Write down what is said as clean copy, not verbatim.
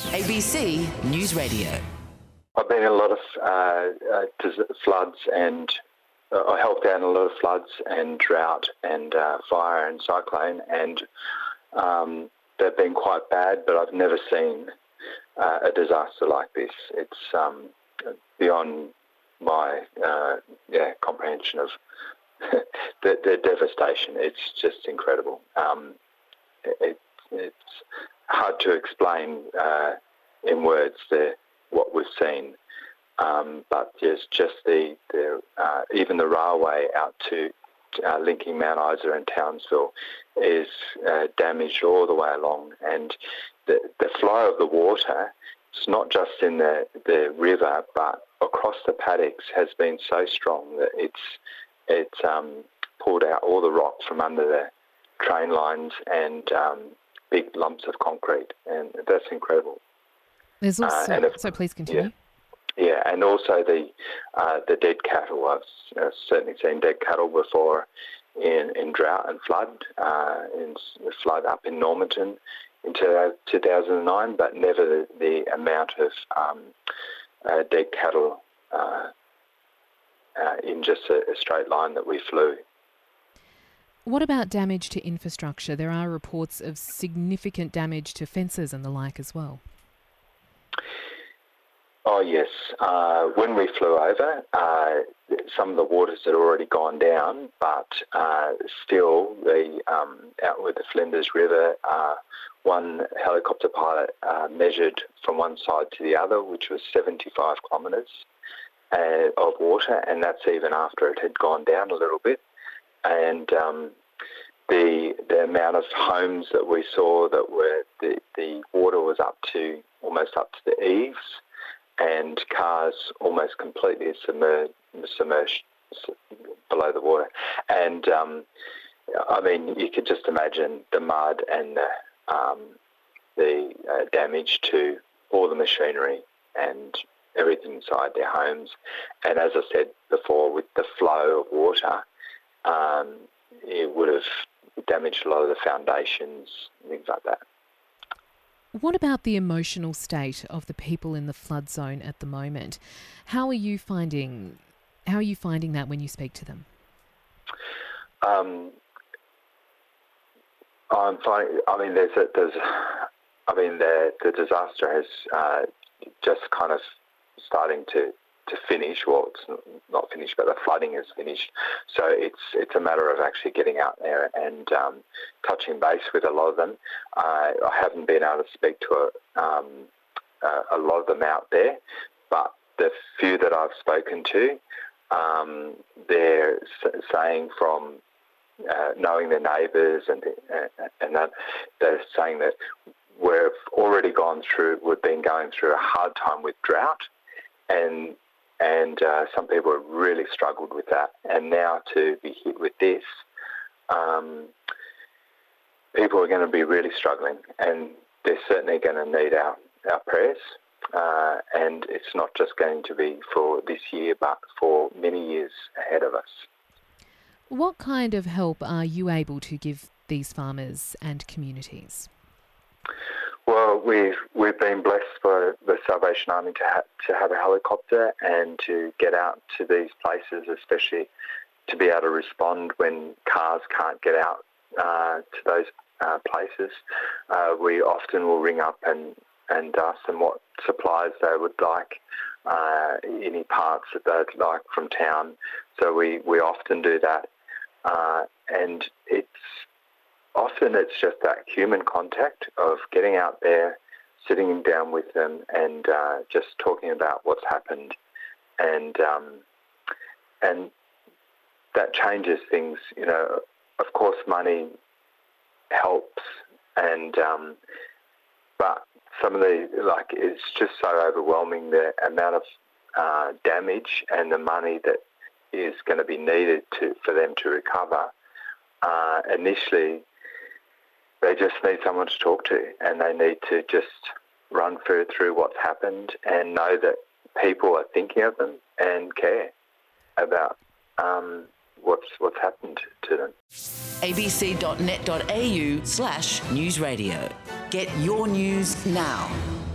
ABC News Radio. I've been in a lot of floods and I helped out in a lot of floods and drought and fire and cyclone, and they've been quite bad, but I've never seen a disaster like this. It's beyond my comprehension of the devastation. It's just incredible. It's hard to explain in words what we've seen, but there's just even the railway out to linking Mount Isa and Townsville is damaged all the way along, and the flow of the water, it's not just in the river but across the paddocks, has been so strong that it's pulled out all the rock from under the train lines and big lumps of concrete, and that's incredible. There's also so please continue. Yeah, and also the dead cattle. I've certainly seen dead cattle before in drought and flood, in flood up in Normanton in 2009, but never the amount of dead cattle in just a straight line that we flew. What about damage to infrastructure? There are reports of significant damage to fences and the like as well. Oh, yes. When we flew over, some of the waters had already gone down, but still, out with the Flinders River, one helicopter pilot measured from one side to the other, which was 75 kilometres of water, and that's even after it had gone down a little bit. And the amount of homes that we saw that were the water was almost up to the eaves, and cars almost completely submerged below the water. And I mean, you could just imagine the mud and the damage to all the machinery and everything inside their homes. And as I said before, with the flow of water, it would have damaged a lot of the foundations, things like that. What about the emotional state of the people in the flood zone at the moment? How are you finding that when you speak to them? I'm finding. I mean, the disaster has just kind of starting to finish. Well, it's not finished, but the flooding is finished. So it's a matter of actually getting out there and touching base with a lot of them. I haven't been able to speak to a lot of them out there, but the few that I've spoken to, they're saying from knowing their neighbours and that, they're saying that we've been going through a hard time with drought, and some people have really struggled with that. And now to be hit with this, people are going to be really struggling, and they're certainly going to need our prayers. And it's not just going to be for this year, but for many years ahead of us. What kind of help are you able to give these farmers and communities? Well, we've been blessed by the Salvation Army to have a helicopter and to get out to these places, especially to be able to respond when cars can't get out to those places. We often will ring up and ask them what supplies they would like, any parts that they'd like from town. So we often do that, and it's just that human contact of getting out there, sitting down with them, and just talking about what's happened, and that changes things. You know, of course, money helps, and but some of it's just so overwhelming, the amount of damage and the money that is going to be needed for them to recover. Initially, they just need someone to talk to, and they need to just run through what's happened and know that people are thinking of them and care about what's happened to them. abc.net.au/newsradio. Get your news now.